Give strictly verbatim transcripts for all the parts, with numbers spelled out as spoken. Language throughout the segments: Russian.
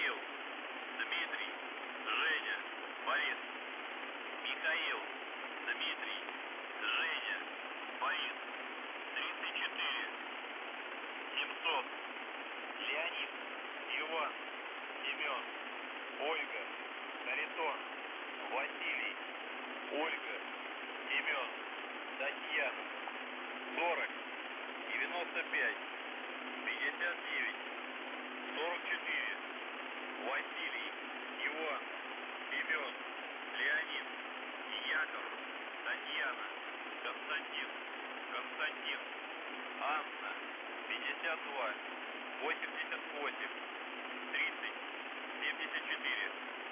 Михаил, Дмитрий, Женя, Борис. Михаил, Дмитрий, Женя, Борис. тридцать четыре. семьсот. Леонид, Иван, Семен, Ольга, Харитон, Василий, Ольга, Семен, Татьяна. сорок. девяносто пять. пятьдесят девять. сорок четыре. Василий, Иван, Семен, Леонид, Яков, Татьяна, Константин, Константин, Анна, пятьдесят два. восемьдесят восемь. тридцать. семьдесят четыре.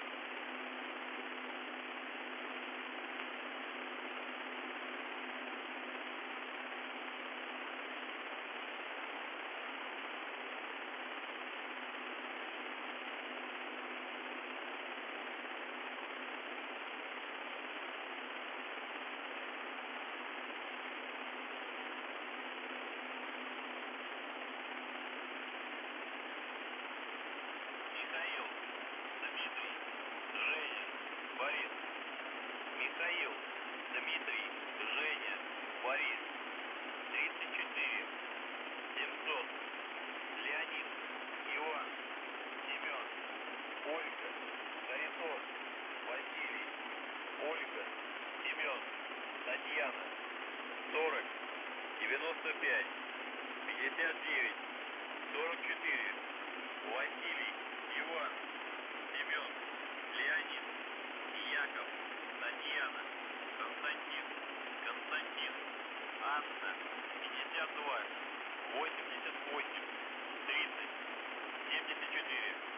Михаил, Дмитрий, Женя, Борис. Михаил, Дмитрий, Женя, Борис. тридцать четыре. семьсот. Леонид, Иван, Семен, Ольга, Харитон, Василий, Ольга, Семен, Татьяна. сорок. девяносто пять. пятьдесят девять. сорок четыре. Василий, Иван, Семен, Леонид, Яков, Татьяна, Константин, Константин, Анна, пятьдесят два. восемьдесят восемь. тридцать. семьдесят четыре.